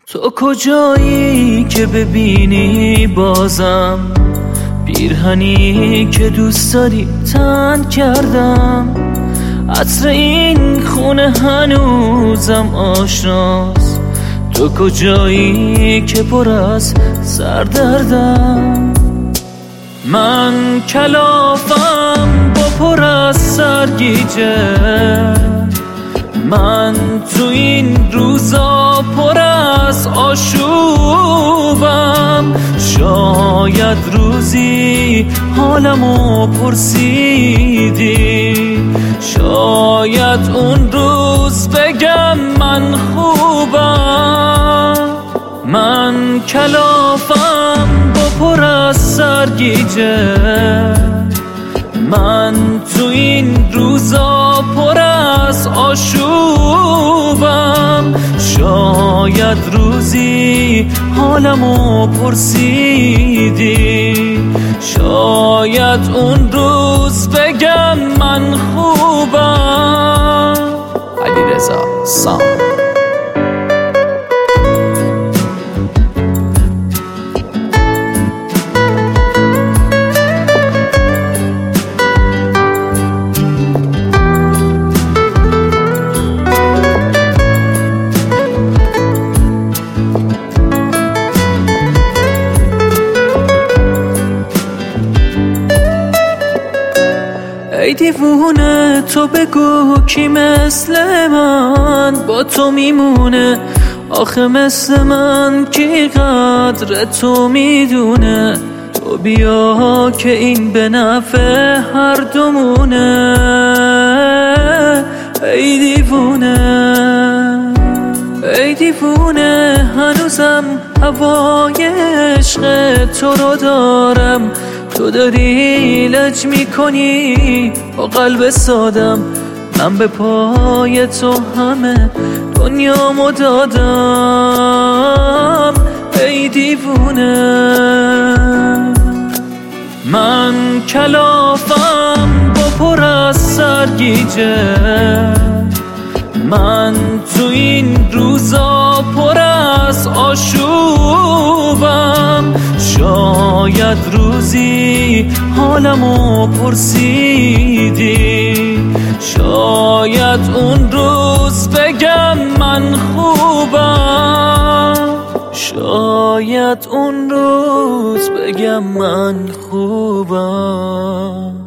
تو کجایی که ببینی بازم پیرهنی که دوست داری تن کردم. عطر این خونه هنوزم آشناست. تو کجایی که پر از سردردم. من کلافم با پر از سرگیجه. من تو این روزا پر از آشوبم. شاید روزی حالمو پرسیدی، شاید اون روز بگم من خوبم. من کلافم با پر از سرگیجه. من تو این روزا پر از آشوبم. شاید روزی حالمو پرسیدی، شاید اون روز بگم من خوبم. علیرضا سام. ای دیوونه تو بگو کی مثل من با تو میمونه؟ آخه مثل من کی قدر تو میدونه؟ تو بیا که این به نفع هر دومونه. ای دیوونه، ای دیوونه، هنوزم هوای عشق تو رو دارم. تو داری لج میکنی با قلب سادم. من به پای تو همه دنیامو دادم. ای دیوونه، من کلافم با پر از سرگیجه. من تو این روزا پر از آشوبم. شاید روزی حالمو پرسیدی، شاید اون روز بگم من خوبم. شاید اون روز بگم من خوبم.